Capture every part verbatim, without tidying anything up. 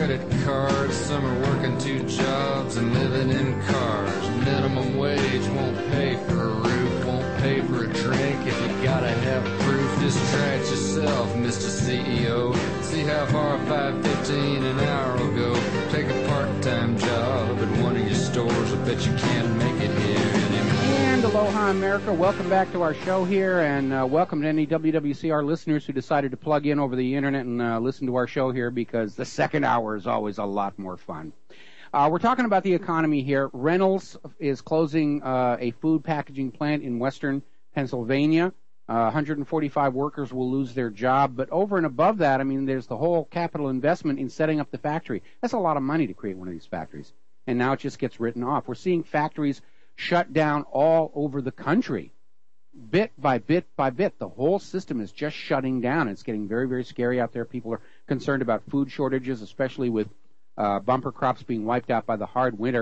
credit cards. Some are working two jobs and living in cars. Minimum wage won't pay for a roof, won't pay for a drink. If you gotta have proof, just try it yourself, Mister C E O. See how far five fifteen an hour will go. Take a part-time job at one of your stores. I bet you can't make it here anymore. And aloha, America. Welcome back to our show here, and uh, welcome to any W W C R listeners who decided to plug in over the internet and uh, listen to our show here, because the second hour is always a lot more fun. Uh, we're talking about the economy here. Reynolds is closing uh, a food packaging plant in western Pennsylvania. Uh, one hundred forty-five workers will lose their job. But over and above that, I mean, there's the whole capital investment in setting up the factory. That's a lot of money to create one of these factories. And now it just gets written off. We're seeing factories shut down all over the country. Bit by bit by bit, the whole system is just shutting down. It's getting very, very scary out there. People are concerned about food shortages, especially with uh, bumper crops being wiped out by the hard winter.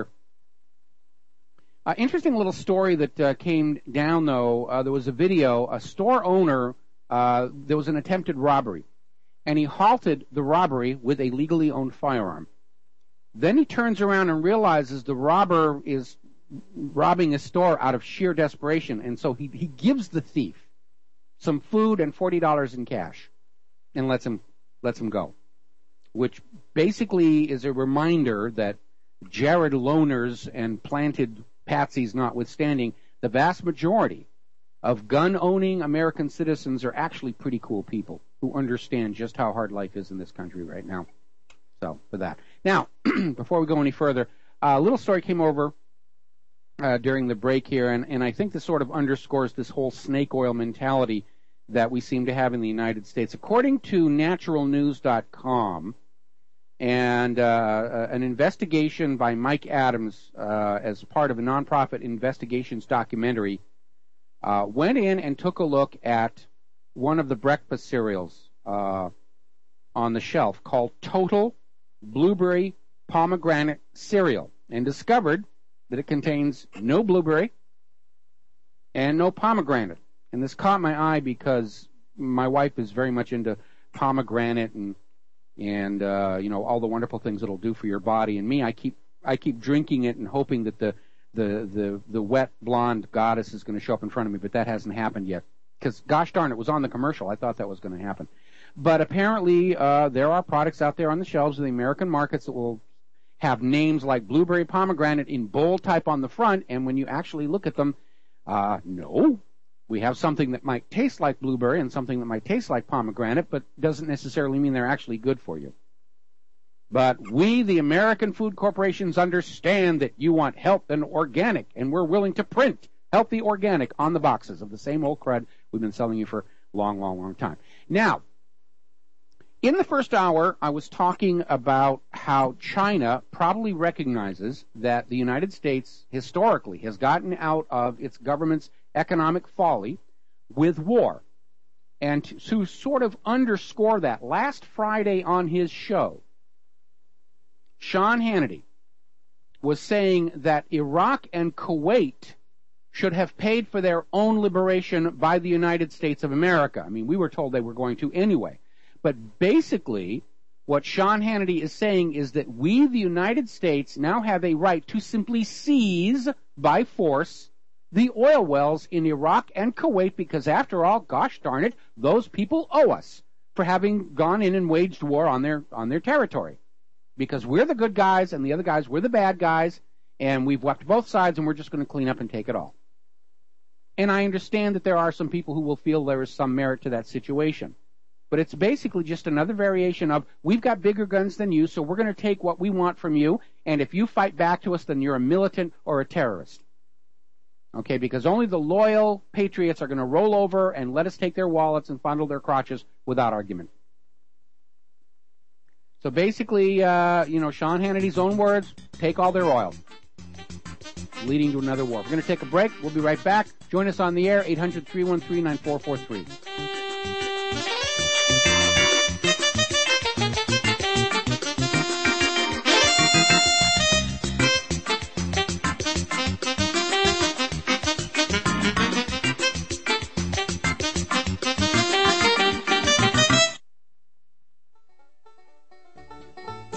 Uh, interesting little story that uh, came down, though. Uh, there was a video. A store owner, uh, there was an attempted robbery, and he halted the robbery with a legally owned firearm. Then he turns around and realizes the robber is robbing a store out of sheer desperation, and so he, he gives the thief some food and forty dollars in cash and lets him lets him go, which basically is a reminder that Jared loners and planted patsies notwithstanding, the vast majority of gun-owning American citizens are actually pretty cool people who understand just how hard life is in this country right now. So, for that. Now, before we go any further, a little story came over Uh, during the break here, and, and I think this sort of underscores this whole snake oil mentality that we seem to have in the United States. According to natural news dot com, and uh, an investigation by Mike Adams uh, as part of a nonprofit investigations documentary uh, went in and took a look at one of the breakfast cereals uh, on the shelf called Total Blueberry Pomegranate Cereal, and discovered that it contains no blueberry and no pomegranate. And this caught my eye because my wife is very much into pomegranate and and uh, you know, all the wonderful things it'll do for your body. And me, I keep I keep drinking it and hoping that the the the, the wet blonde goddess is going to show up in front of me, but that hasn't happened yet. Because gosh darn, it was on the commercial. I thought that was going to happen. But apparently uh, there are products out there on the shelves of the American markets that will have names like blueberry pomegranate in bold type on the front, and when you actually look at them, uh, no, we have something that might taste like blueberry and something that might taste like pomegranate, but doesn't necessarily mean they're actually good for you. But we, the American food corporations, understand that you want health and organic, and we're willing to print healthy organic on the boxes of the same old crud we've been selling you for a long, long, long time. Now, in the first hour, I was talking about how China probably recognizes that the United States historically has gotten out of its government's economic folly with war. And to sort of underscore that, last Friday on his show, Sean Hannity was saying that Iraq and Kuwait should have paid for their own liberation by the United States of America. I mean, we were told they were going to anyway. But basically, what Sean Hannity is saying is that we, the United States, now have a right to simply seize, by force, the oil wells in Iraq and Kuwait, because after all, gosh darn it, those people owe us for having gone in and waged war on their on their territory. Because we're the good guys, and the other guys, we're the bad guys, and we've wept both sides, and we're just going to clean up and take it all. And I understand that there are some people who will feel there is some merit to that situation. But it's basically just another variation of, we've got bigger guns than you, so we're going to take what we want from you, and if you fight back to us, then you're a militant or a terrorist. Okay, because only the loyal patriots are going to roll over and let us take their wallets and fondle their crotches without argument. So basically, uh, you know, Sean Hannity's own words, take all their oil, leading to another war. We're going to take a break. We'll be right back. Join us on the air, eight hundred, three one three, nine four four three.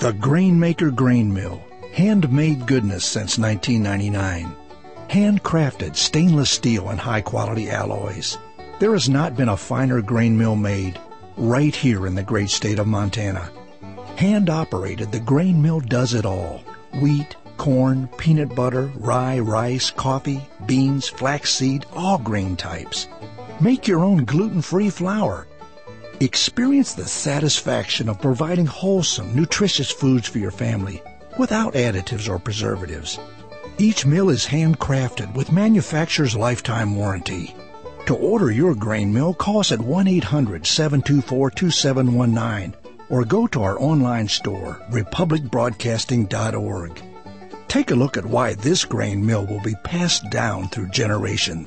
The Grainmaker Grain Mill. Handmade goodness since nineteen ninety-nine. Handcrafted stainless steel and high-quality alloys. There has not been a finer grain mill made right here in the great state of Montana. Hand-operated, the grain mill does it all. Wheat, corn, peanut butter, rye, rice, coffee, beans, flaxseed, all grain types. Make your own gluten-free flour. Experience the satisfaction of providing wholesome, nutritious foods for your family without additives or preservatives. Each mill is handcrafted with manufacturer's lifetime warranty. To order your grain mill, call us at one eight hundred, seven two four, two seven one nine or go to our online store, republic broadcasting dot org. Take a look at why this grain mill will be passed down through generation.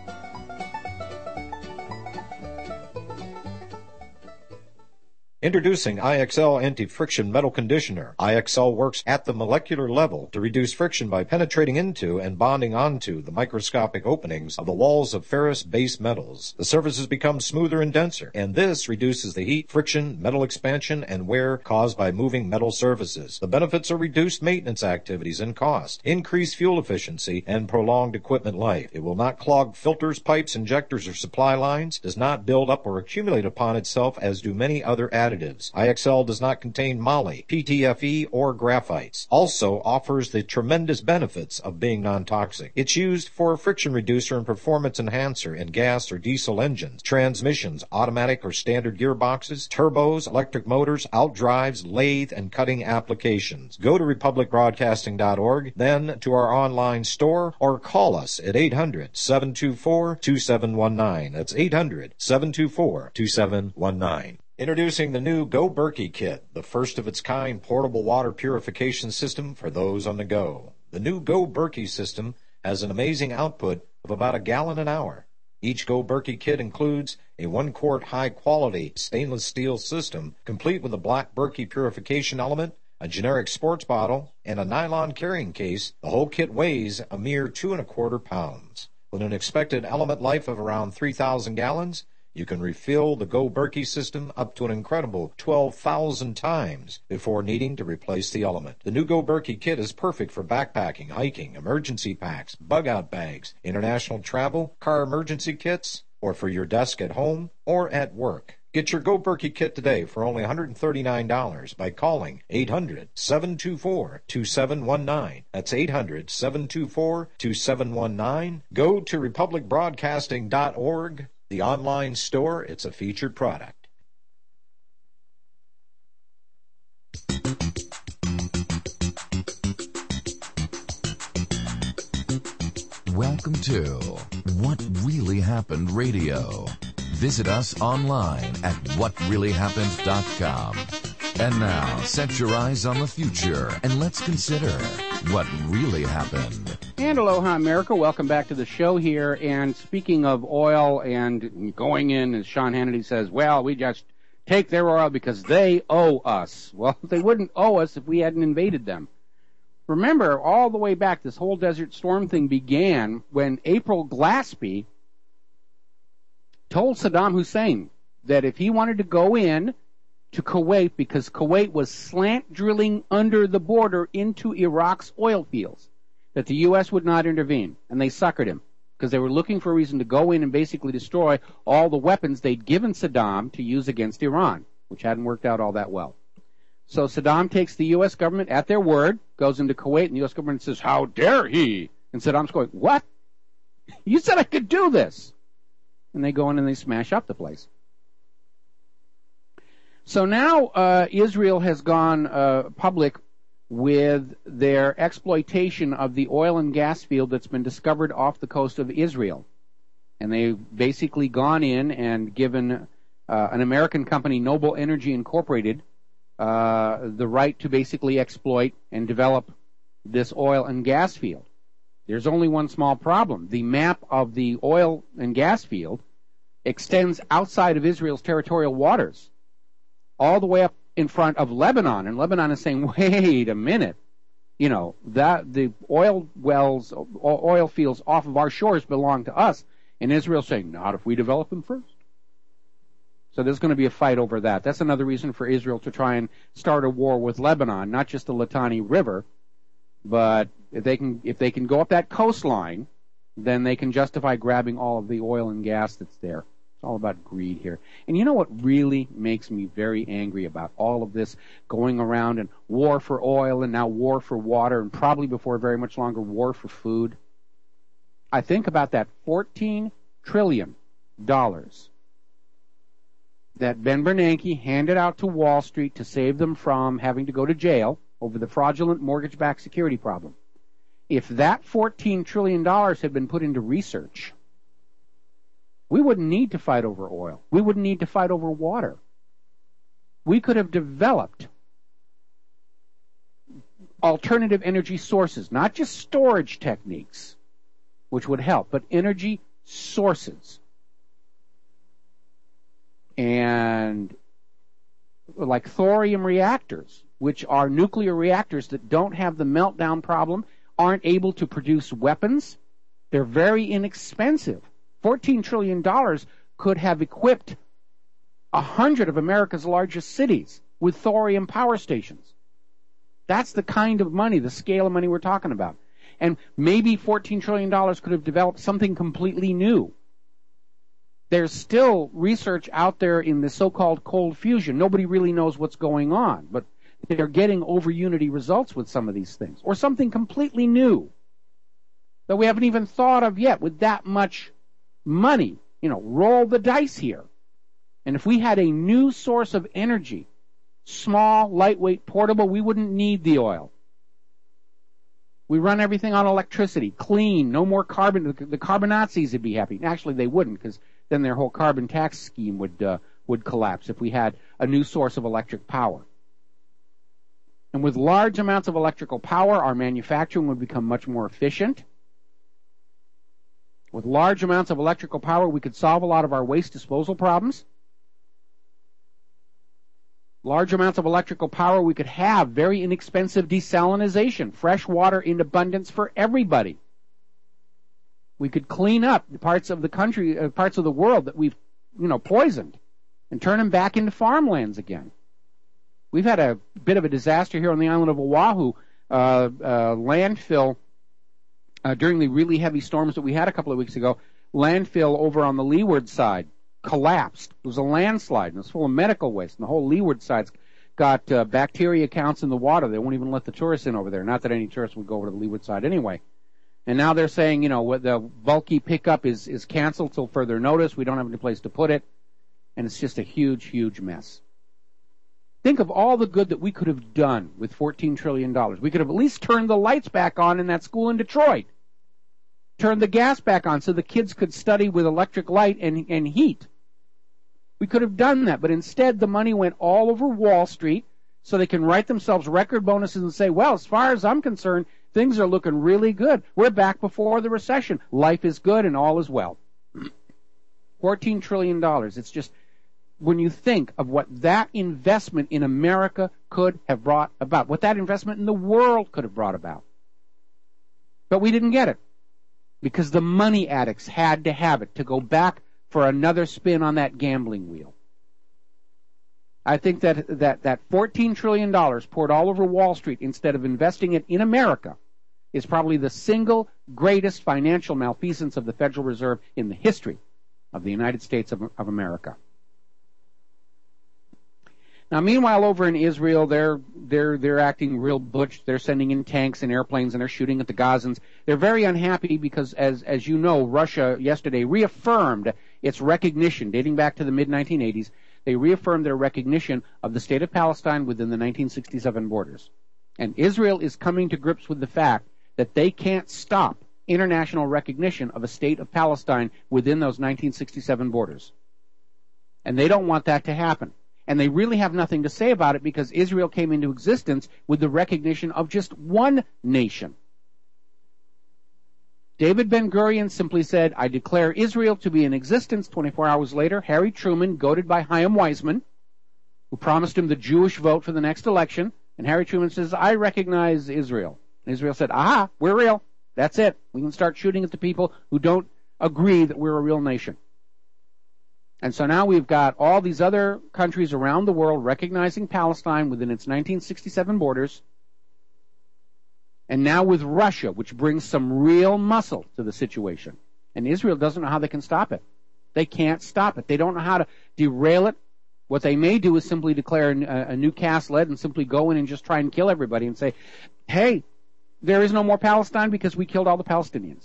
Introducing I X L Anti-Friction Metal Conditioner. I X L works at the molecular level to reduce friction by penetrating into and bonding onto the microscopic openings of the walls of ferrous base metals. The surfaces become smoother and denser, and this reduces the heat, friction, metal expansion, and wear caused by moving metal surfaces. The benefits are reduced maintenance activities and cost, increased fuel efficiency, and prolonged equipment life. It will not clog filters, pipes, injectors, or supply lines, does not build up or accumulate upon itself as do many other additives. I X L does not contain moly, P T F E, or graphites. Also offers the tremendous benefits of being non-toxic. It's used for a friction reducer and performance enhancer in gas or diesel engines, transmissions, automatic or standard gearboxes, turbos, electric motors, outdrives, lathe, and cutting applications. Go to republic broadcasting dot org, then to our online store, or call us at eight hundred, seven two four, two seven one nine. That's eight hundred, seven two four, two seven one nine. Introducing the new Go Berkey Kit, the first of its kind portable water purification system for those on the go. The new Go Berkey system has an amazing output of about a gallon an hour. Each Go Berkey kit includes a one-quart high-quality stainless steel system, complete with a black Berkey purification element, a generic sports bottle, and a nylon carrying case. The whole kit weighs a mere two and a quarter pounds. With an expected element life of around three thousand gallons, you can refill the Go Berkey system up to an incredible twelve thousand times before needing to replace the element. The new Go Berkey kit is perfect for backpacking, hiking, emergency packs, bug-out bags, international travel, car emergency kits, or for your desk at home or at work. Get your Go Berkey kit today for only one hundred thirty-nine dollars by calling eight hundred, seven two four, two seven one nine. That's eight hundred, seven two four, two seven one nine. Go to republic broadcasting dot org. The online store, it's a featured product. Welcome to What Really Happened Radio. Visit us online at what really happened dot com. And now, set your eyes on the future and let's consider what really happened. And aloha, America. Welcome back to the show here. And speaking of oil and going in, as Sean Hannity says, well, we just take their oil because they owe us. Well, they wouldn't owe us if we hadn't invaded them. Remember, all the way back, this whole Desert Storm thing began when April Glaspie told Saddam Hussein that if he wanted to go in to Kuwait, because Kuwait was slant drilling under the border into Iraq's oil fields, that the U S would not intervene. And they suckered him because they were looking for a reason to go in and basically destroy all the weapons they'd given Saddam to use against Iran, which hadn't worked out all that well. So Saddam takes the U S government at their word, goes into Kuwait, and the U S government says, how dare he? And Saddam's going, what? You said I could do this. And they go in and they smash up the place. So now uh, Israel has gone uh, public with their exploitation of the oil and gas field that's been discovered off the coast of Israel. And they've basically gone in and given uh, an American company, Noble Energy Incorporated, uh, the right to basically exploit and develop this oil and gas field. There's only one small problem. The map of the oil and gas field extends outside of Israel's territorial waters, all the way up in front of Lebanon. And Lebanon is saying, wait a minute. You know, that the oil wells, oil fields off of our shores belong to us. And Israel's saying, not if we develop them first. So there's going to be a fight over that. That's another reason for Israel to try and start a war with Lebanon, not just the Litani River, but if they can if they can go up that coastline, then they can justify grabbing all of the oil and gas that's there. It's all about greed here. And you know what really makes me very angry about all of this going around and war for oil and now war for water and probably before very much longer war for food? I think about that fourteen trillion dollars that Ben Bernanke handed out to Wall Street to save them from having to go to jail over the fraudulent mortgage-backed security problem. If that fourteen trillion dollars had been put into research, we wouldn't need to fight over oil. We wouldn't need to fight over water. We could have developed alternative energy sources, not just storage techniques, which would help, but energy sources. And like thorium reactors, which are nuclear reactors that don't have the meltdown problem, aren't able to produce weapons. They're very inexpensive. fourteen trillion dollars could have equipped a hundred of America's largest cities with thorium power stations. That's the kind of money, the scale of money we're talking about. And maybe fourteen trillion dollars could have developed something completely new. There's still research out there in the so-called cold fusion. Nobody really knows what's going on, but they're getting over unity results with some of these things. Or something completely new that we haven't even thought of yet with that much money. You know, roll the dice here. And if we had a new source of energy, small, lightweight, portable, we wouldn't need the oil. We run everything on electricity, clean, no more carbon. The, the carbon Nazis would be happy. Actually, they wouldn't, because then their whole carbon tax scheme would uh, would collapse if we had a new source of electric power. And with large amounts of electrical power, our manufacturing would become much more efficient. With large amounts of electrical power, we could solve a lot of our waste disposal problems. Large amounts of electrical power, we could have very inexpensive desalinization, fresh water in abundance for everybody. We could clean up the parts of the country, uh, parts of the world that we've, you know, poisoned, and turn them back into farmlands again. We've had a bit of a disaster here on the island of Oahu. Uh, uh, landfill uh, during the really heavy storms that we had a couple of weeks ago. Landfill over on the leeward side collapsed. It was a landslide, and it was full of medical waste, and the whole leeward side's got uh, bacteria counts in the water. They won't even let the tourists in over there. Not that any tourists would go over to the leeward side anyway. And now they're saying, you know, what the bulky pickup is, is canceled till further notice. We don't have any place to put it. And it's just a huge, huge mess. Think of all the good that we could have done with fourteen trillion dollars. We could have at least turned the lights back on in that school in Detroit. Turned the gas back on so the kids could study with electric light and, and heat. We could have done that, but instead the money went all over Wall Street so they can write themselves record bonuses and say, well, as far as I'm concerned, things are looking really good. We're back before the recession. Life is good and all is well. fourteen trillion dollars. It's just, when you think of what that investment in America could have brought about, what that investment in the world could have brought about. But we didn't get it because the money addicts had to have it to go back for another spin on that gambling wheel. I think that that, that fourteen trillion dollars poured all over Wall Street instead of investing it in America is probably the single greatest financial malfeasance of the Federal Reserve in the history of the United States of, of America. Now, meanwhile, over in Israel, they're they're they're acting real butch. They're sending in tanks and airplanes, and they're shooting at the Gazans. They're very unhappy because, as as you know, Russia yesterday reaffirmed its recognition, dating back to the mid nineteen eighties. They reaffirmed their recognition of the state of Palestine within the nineteen sixty-seven borders. And Israel is coming to grips with the fact that they can't stop international recognition of a state of Palestine within those nineteen sixty-seven borders. And they don't want that to happen. And they really have nothing to say about it because Israel came into existence with the recognition of just one nation. David Ben-Gurion simply said, I declare Israel to be in existence. twenty-four hours later, Harry Truman, goaded by Chaim Weizmann, who promised him the Jewish vote for the next election, and Harry Truman says, I recognize Israel. And Israel said, aha, we're real. That's it. We can start shooting at the people who don't agree that we're a real nation. And so now we've got all these other countries around the world recognizing Palestine within its nineteen sixty-seven borders. And now with Russia, which brings some real muscle to the situation. And Israel doesn't know how they can stop it. They can't stop it. They don't know how to derail it. What they may do is simply declare a, a new cast lead and simply go in and just try and kill everybody and say, hey, there is no more Palestine because we killed all the Palestinians.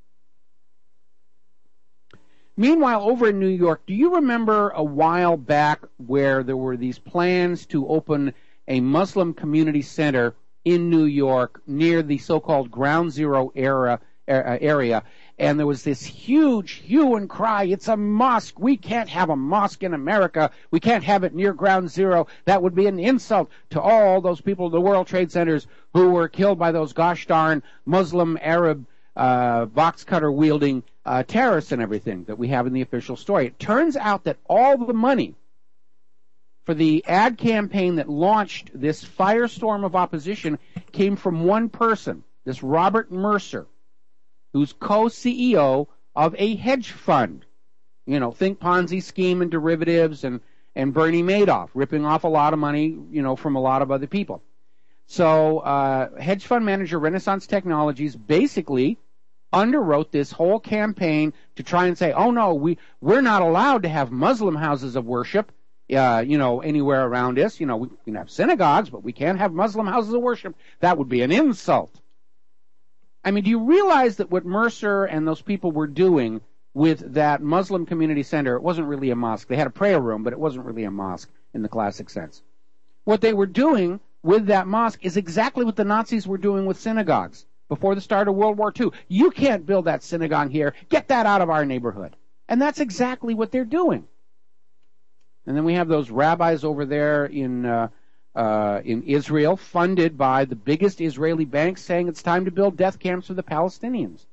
Meanwhile, over in New York, do you remember a while back where there were these plans to open a Muslim community center in New York near the so-called Ground Zero era, area, and there was this huge hue and cry, it's a mosque, we can't have a mosque in America, we can't have it near Ground Zero, that would be an insult to all those people, the World Trade Centers, who were killed by those gosh darn Muslim Arab uh, box cutter wielding uh, terrorists and everything that we have in the official story. It turns out that all the money for the ad campaign that launched this firestorm of opposition came from one person, this Robert Mercer, who's co-C E O of a hedge fund. You know, think Ponzi scheme and derivatives, and, and Bernie Madoff, ripping off a lot of money, you know, from a lot of other people. So, uh, hedge fund manager Renaissance Technologies basically underwrote this whole campaign to try and say, oh no, we, we're not allowed to have Muslim houses of worship, uh, you know, anywhere around us. You know, we can have synagogues, but we can't have Muslim houses of worship. That would be an insult. I mean, do you realize that what Mercer and those people were doing with that Muslim community center, it wasn't really a mosque. They had a prayer room, but it wasn't really a mosque in the classic sense. What they were doing with that mosque is exactly what the Nazis were doing with synagogues before the start of World War Two. You can't build that synagogue here. Get that out of our neighborhood. And that's exactly what they're doing. And then we have those rabbis over there in uh, uh, in Israel, funded by the biggest Israeli banks, saying it's time to build death camps for the Palestinians.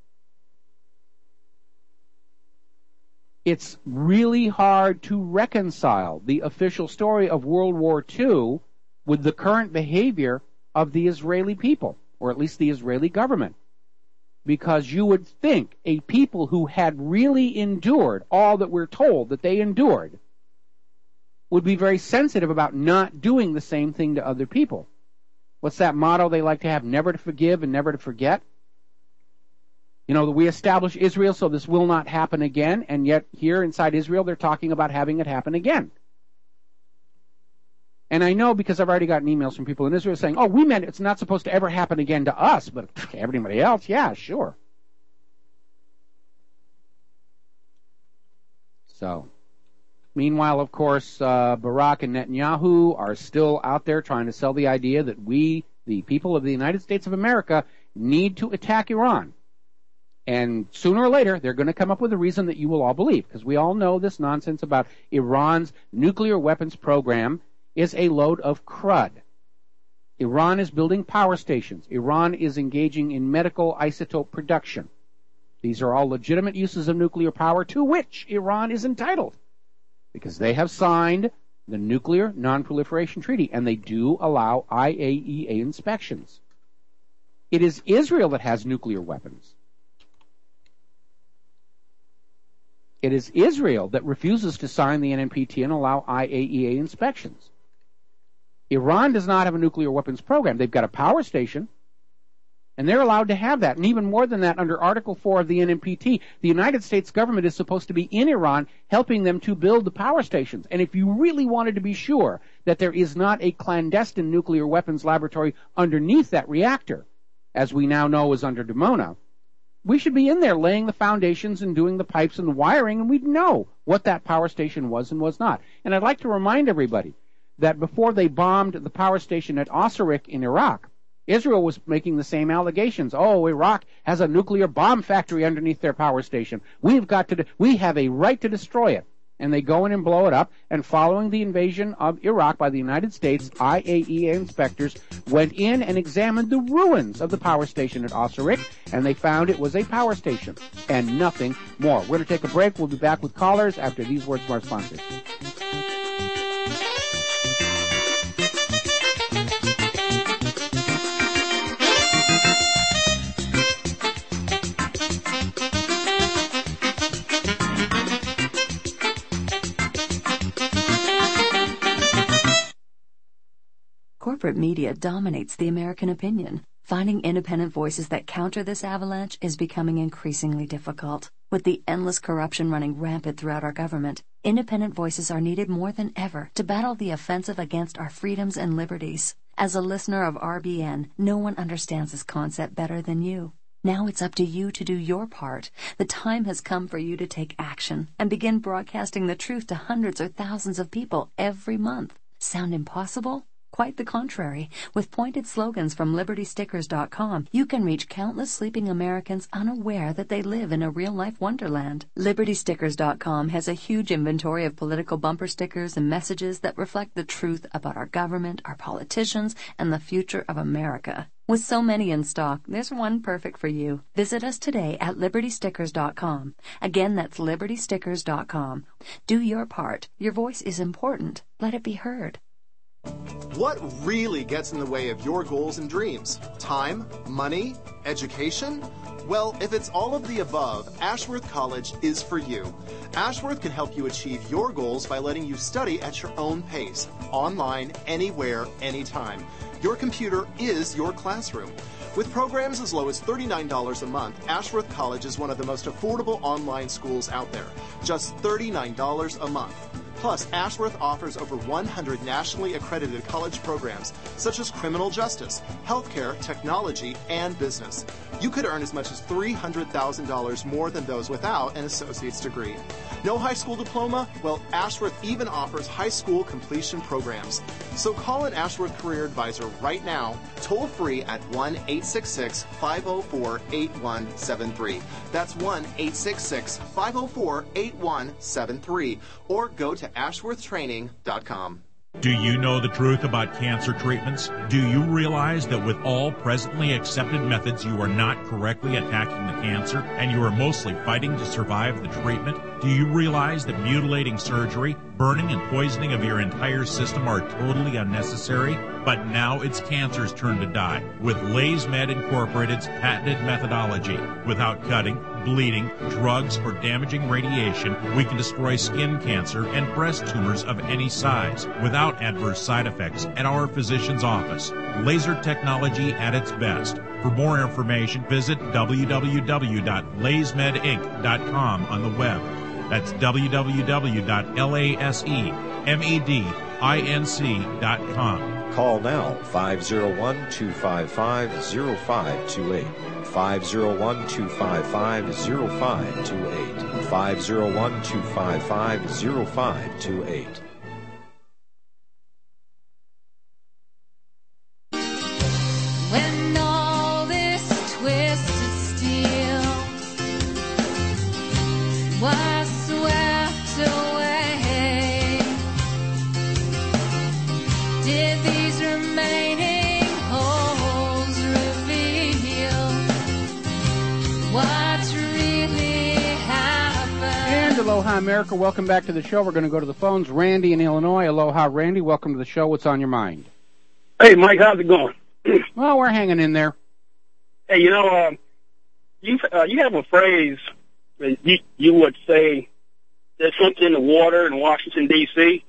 It's really hard to reconcile the official story of World War Two with the current behavior of the Israeli people, or at least the Israeli government. Because you would think a people who had really endured all that we're told that they endured would be very sensitive about not doing the same thing to other people. What's that motto they like to have? Never to forgive and never to forget. You know, we establish Israel so this will not happen again, and yet here inside Israel they're talking about having it happen again. And I know because I've already gotten emails from people in Israel saying, oh, we meant it's not supposed to ever happen again to us, but everybody else, yeah, sure. So, meanwhile, of course, uh, Barack and Netanyahu are still out there trying to sell the idea that we, the people of the United States of America, need to attack Iran. And sooner or later, they're going to come up with a reason that you will all believe, because we all know this nonsense about Iran's nuclear weapons program is a load of crud. Iran is building power stations. Iran is engaging in medical isotope production. These are all legitimate uses of nuclear power to which Iran is entitled, because they have signed the Nuclear Non-Proliferation Treaty, and they do allow I A E A inspections. It is Israel that has nuclear weapons. It is Israel that refuses to sign the N N P T and allow I A E A inspections. Iran does not have a nuclear weapons program. They've got a power station, and they're allowed to have that. And even more than that, under Article four of the N N P T, the United States government is supposed to be in Iran helping them to build the power stations. And if you really wanted to be sure that there is not a clandestine nuclear weapons laboratory underneath that reactor, as we now know is under Dimona, we should be in there laying the foundations and doing the pipes and the wiring, and we'd know what that power station was and was not. And I'd like to remind everybody that before they bombed the power station at Osirik in Iraq, Israel was making the same allegations. Oh, Iraq has a nuclear bomb factory underneath their power station. We've got to, de- we have a right to destroy it. And they go in and blow it up. And following the invasion of Iraq by the United States, I A E A inspectors went in and examined the ruins of the power station at Osirik, and they found it was a power station and nothing more. We're going to take a break. We'll be back with callers after these words from our sponsors. corporate media dominates the American opinion. Finding independent voices that counter this avalanche is becoming increasingly difficult. With the endless corruption running rampant throughout our government, independent voices are needed more than ever to battle the offensive against our freedoms and liberties. As a listener of R B N, no one understands this concept better than you. Now it's up to you to do your part. The time has come for you to take action and begin broadcasting the truth to hundreds or thousands of people every month. Sound impossible? Quite the contrary. With pointed slogans from Liberty Stickers dot com, you can reach countless sleeping Americans unaware that they live in a real-life wonderland. Liberty Stickers dot com has a huge inventory of political bumper stickers and messages that reflect the truth about our government, our politicians, and the future of America. With so many in stock, there's one perfect for you. Visit us today at Liberty Stickers dot com. Again, that's Liberty Stickers dot com. Do your part. Your voice is important. Let it be heard. What really gets in the way of your goals and dreams? Time? Money? Education? Well, if it's all of the above, Ashworth College is for you. Ashworth can help you achieve your goals by letting you study at your own pace, online, anywhere, anytime. Your computer is your classroom. With programs as low as thirty-nine dollars a month, Ashworth College is one of the most affordable online schools out there. Just thirty-nine dollars a month. Plus, Ashworth offers over one hundred nationally accredited college programs, such as criminal justice, healthcare, technology, and business. You could earn as much as three hundred thousand dollars more than those without an associate's degree. No high school diploma? Well, Ashworth even offers high school completion programs. So call an Ashworth Career Advisor right now, toll free at one eight six six, five oh four, eight one seven three. That's one eight six six, five oh four, eight one seven three. Or go to ashworth training dot com. Do you know the truth about cancer treatments? Do you realize that with all presently accepted methods, you are not correctly attacking the cancer and you are mostly fighting to survive the treatment? Do you realize that mutilating surgery, burning and poisoning of your entire system are totally unnecessary? But now it's cancer's turn to die with LaysMed Incorporated's patented methodology. Without cutting, bleeding, drugs, or damaging radiation, we can destroy skin cancer and breast tumors of any size without adverse side effects at our physician's office. Laser technology at its best. For more information, visit w w w dot lays med inc dot com on the web. That's w w w dot laysmed dot com. Call now, five oh one, two five five, oh five two eight. five oh one, two five five, oh five two eight. five oh one, two five five, oh five two eight. When all this twisted steel was swept away, did these remaining holes reveal what really happened? And aloha, America. Welcome back to the show. We're going to go to the phones. Randy in Illinois. Aloha, Randy. Welcome to the show. What's on your mind? Hey, Mike. How's it going? Well, we're hanging in there. Hey, you know, uh, you uh, you have a phrase that you, you would say, there's something in the water in Washington, D C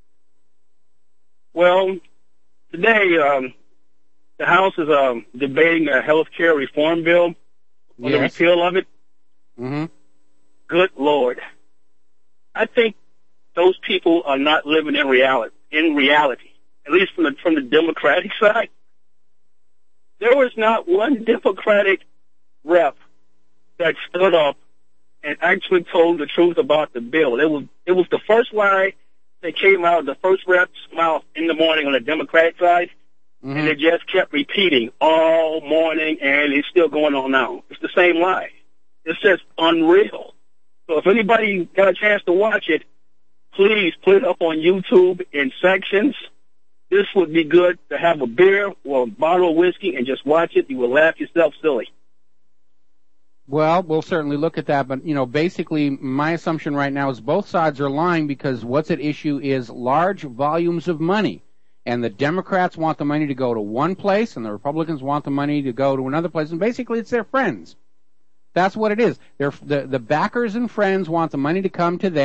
Well, today um, the House is um, debating a health care reform bill on Yes. the repeal of it. Mm-hmm. Good Lord. I think those people are not living in reality, in reality, at least from the, from the Democratic side. There was not one Democratic rep that stood up and actually told the truth about the bill. It was it was the first lie that came out of the first rep's mouth in the morning on the Democratic side, Mm-hmm. and it just kept repeating all morning, and it's still going on now. It's the same lie. It's just unreal. So if anybody got a chance to watch it, please put it up on YouTube in sections. This would be good to have a beer or a bottle of whiskey and just watch it. You will laugh yourself silly. Well, we'll certainly look at that, but, you know, basically my assumption right now is both sides are lying because what's at issue is large volumes of money. And the Democrats want the money to go to one place, and the Republicans want the money to go to another place, and basically it's their friends. That's what it is. They're, the, the backers and friends want the money to come to them,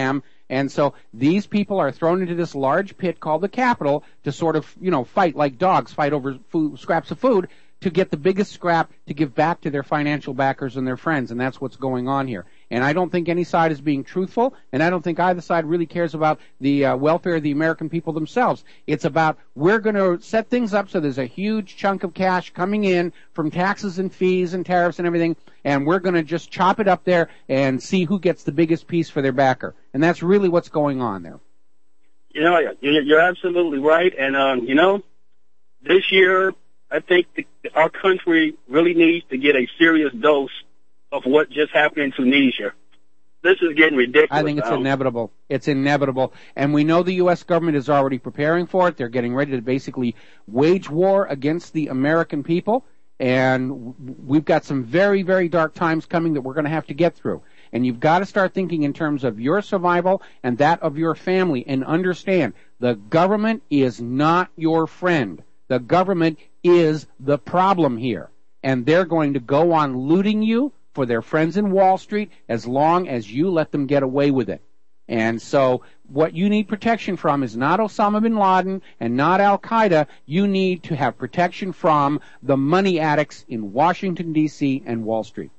And so these people are thrown into this large pit called the Capitol to sort of, you know, fight like dogs, fight over food, scraps of food, to get the biggest scrap to give back to their financial backers and their friends, and that's what's going on here. And I don't think any side is being truthful, and I don't think either side really cares about the uh, welfare of the American people themselves. It's about, we're going to set things up so there's a huge chunk of cash coming in from taxes and fees and tariffs and everything, and we're going to just chop it up there and see who gets the biggest piece for their backer. And that's really what's going on there. You know, you're you're absolutely right. And, um, you know, this year, I think the, our country really needs to get a serious dose of what just happened in Tunisia. This is getting ridiculous. I think it's um, inevitable. It's inevitable. And we know the U S government is already preparing for it. They're getting ready to basically wage war against the American people. And we've got some very, very dark times coming that we're going to have to get through. And you've got to start thinking in terms of your survival and that of your family, and understand the government is not your friend. The government is the problem here. And they're going to go on looting you for their friends in Wall Street as long as you let them get away with it. And so what you need protection from is not Osama bin Laden and not Al-Qaeda. You need to have protection from the money addicts in Washington, D C and Wall Street.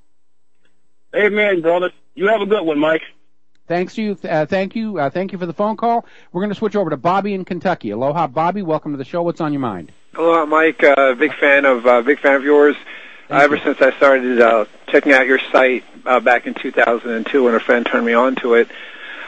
Amen, brother. You have a good one, Mike. Thanks to you. Uh, thank you. Uh, thank you for the phone call. We're going to switch over to Bobby in Kentucky. Aloha, Bobby. Welcome to the show. What's on your mind? Aloha, Mike. Uh, big fan of uh, big fan of yours. Uh, ever since I started uh, checking out your site uh, back in two thousand two, when a friend turned me on to it,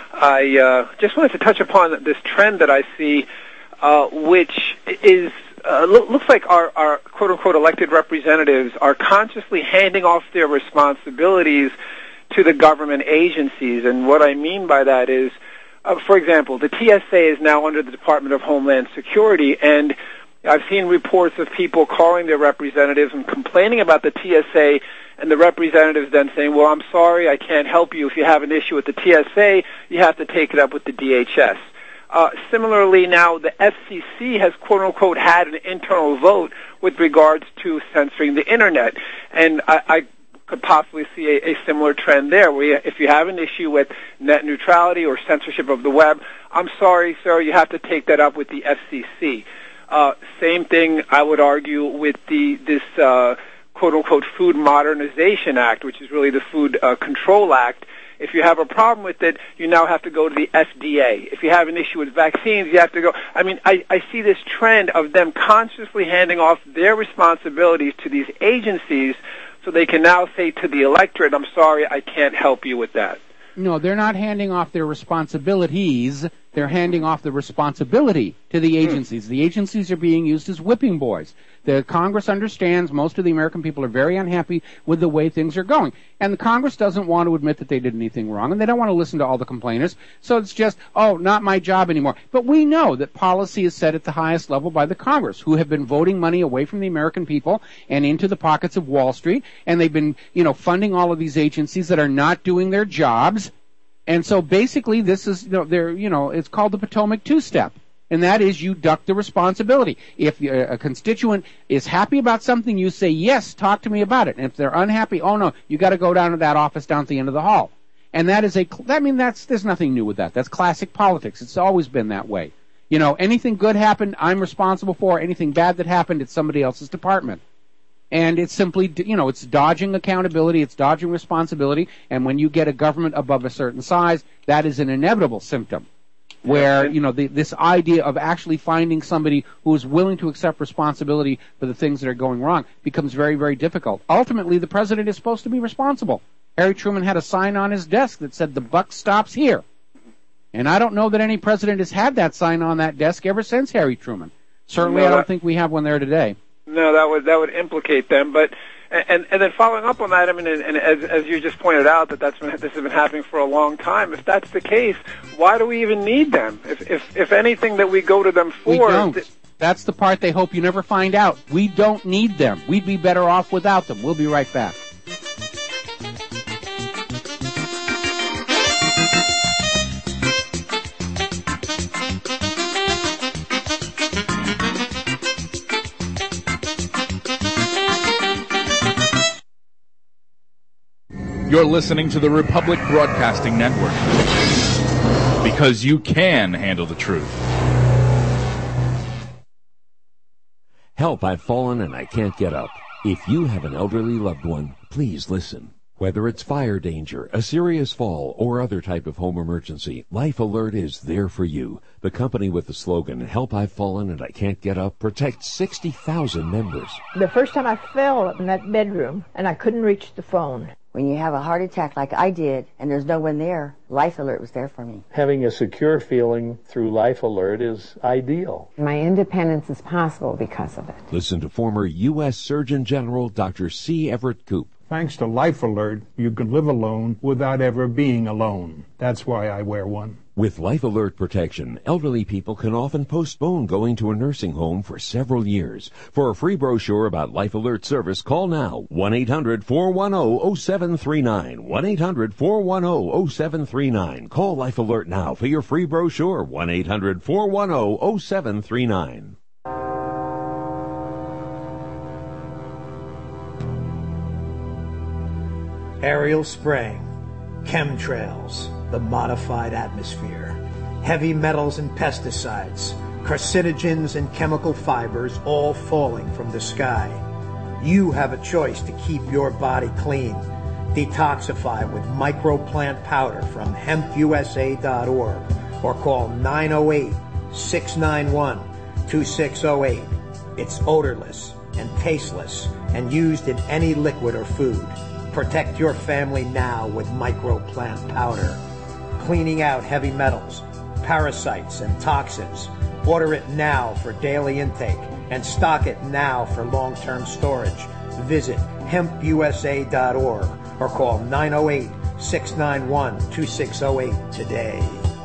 I uh, just wanted to touch upon this trend that I see, uh, which is uh, lo- looks like our, our quote unquote elected representatives are consciously handing off their responsibilities to the government agencies. And what I mean by that is, uh, for example, the T S A is now under the Department of Homeland Security, and I've seen reports of people calling their representatives and complaining about the T S A, and the representatives then saying, well, I'm sorry, I can't help you. If you have an issue with the T S A, you have to take it up with the D H S. Uh, similarly, now the F C C has, quote-unquote, had an internal vote with regards to censoring the Internet. And I, I could possibly see a, a similar trend there, where you, if you have an issue with net neutrality or censorship of the web, I'm sorry, sir, you have to take that up with the F C C. Uh, same thing, I would argue, with the this uh, quote-unquote Food Modernization Act, which is really the Food uh, Control Act. If you have a problem with it, you now have to go to the F D A. If you have an issue with vaccines, you have to go. I mean, I, I see this trend of them consciously handing off their responsibilities to these agencies so they can now say to the electorate, I'm sorry, I can't help you with that. No, they're not handing off their responsibilities. They're handing off the responsibility to the agencies. The agencies are being used as whipping boys. The Congress understands most of the American people are very unhappy with the way things are going. And the Congress doesn't want to admit that they did anything wrong, and they don't want to listen to all the complainers. So it's just, oh, not my job anymore. But we know that policy is set at the highest level by the Congress, who have been voting money away from the American people and into the pockets of Wall Street, and they've been, you know, funding all of these agencies that are not doing their jobs. And so basically this is, you know, they're, you know, it's called the Potomac two-step. And that is, you duck the responsibility. If a constituent is happy about something, you say, yes, talk to me about it. And if they're unhappy, oh no, you got to go down to that office down at the end of the hall. And that is a, I mean, that's, there's nothing new with that. That's classic politics. It's always been that way. You know, anything good happened, I'm responsible for. Anything bad that happened, it's somebody else's department. And it's simply, you know, it's dodging accountability, it's dodging responsibility, and when you get a government above a certain size, that is an inevitable symptom. Where, you know, the, this idea of actually finding somebody who is willing to accept responsibility for the things that are going wrong becomes very, very difficult. Ultimately, the president is supposed to be responsible. Harry Truman had a sign on his desk that said, the buck stops here. And I don't know that any president has had that sign on that desk ever since Harry Truman. Certainly, no, I don't that, think we have one there today. No, that would that would implicate them. But and and then following up on that, I mean, and, and as as you just pointed out, that that's been, this has been happening for a long time. If that's the case, why do we even need them? If if if anything that we go to them for, we don't. Th- that's the part they hope you never find out. We don't need them. We'd be better off without them. We'll be right back. You're listening to the Republic Broadcasting Network. because you can handle the truth. Help, I've fallen and I can't get up. If you have an elderly loved one, please listen. Whether it's fire danger, a serious fall, or other type of home emergency, Life Alert is there for you. The company with the slogan, Help, I've Fallen and I Can't Get Up, protects sixty thousand members. The first time I fell in that bedroom and I couldn't reach the phone. When you have a heart attack like I did and there's no one there, Life Alert was there for me. Having a secure feeling through Life Alert is ideal. My independence is possible because of it. Listen to former U S Surgeon General Doctor C. Everett Koop. Thanks to Life Alert, you can live alone without ever being alone. That's why I wear one. With Life Alert protection, elderly people can often postpone going to a nursing home for several years. For a free brochure about Life Alert service, call now one eight hundred four one zero zero seven three nine. one eight hundred four one zero zero seven three nine. Call Life Alert now for your free brochure. one eight hundred four one zero zero seven three nine. Aerial spraying, chemtrails, the modified atmosphere, heavy metals and pesticides, carcinogens and chemical fibers all falling from the sky. You have a choice to keep your body clean. Detoxify with microplant powder from hemp u s a dot org or call nine oh eight, six nine one, two six oh eight. It's odorless and tasteless and used in any liquid or food. Protect your family now with microplant powder. Cleaning out heavy metals, parasites, and toxins. Order it now for daily intake and stock it now for long-term storage. Visit hemp u s a dot org or call nine oh eight, six nine one, two six oh eight today.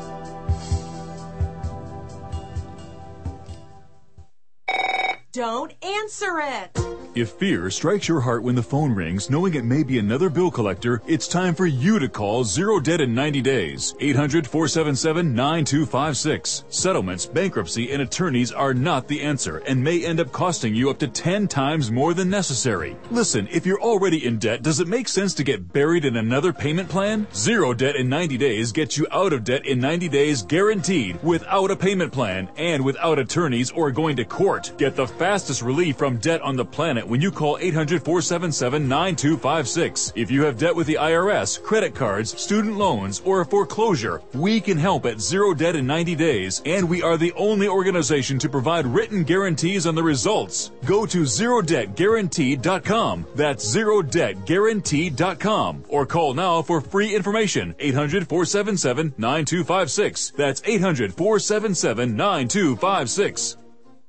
Don't answer it! If fear strikes your heart when the phone rings, knowing it may be another bill collector, it's time for you to call Zero Debt in ninety days. eight hundred, four seven seven, nine two five six. Settlements, bankruptcy, and attorneys are not the answer and may end up costing you up to ten times more than necessary. Listen, if you're already in debt, does it make sense to get buried in another payment plan? Zero Debt in ninety days gets you out of debt in ninety days guaranteed, without a payment plan and without attorneys or going to court. Get the fastest relief from debt on the planet when you call eight hundred, four seven seven, nine two five six. If you have debt with the I R S, credit cards, student loans, or a foreclosure, we can help at Zero Debt in ninety days, and we are the only organization to provide written guarantees on the results. Go to zero debt guaranteed dot com. That's zero debt guaranteed dot com. Or call now for free information. eight hundred, four seven seven, nine two five six. That's eight hundred, four seven seven, nine two five six.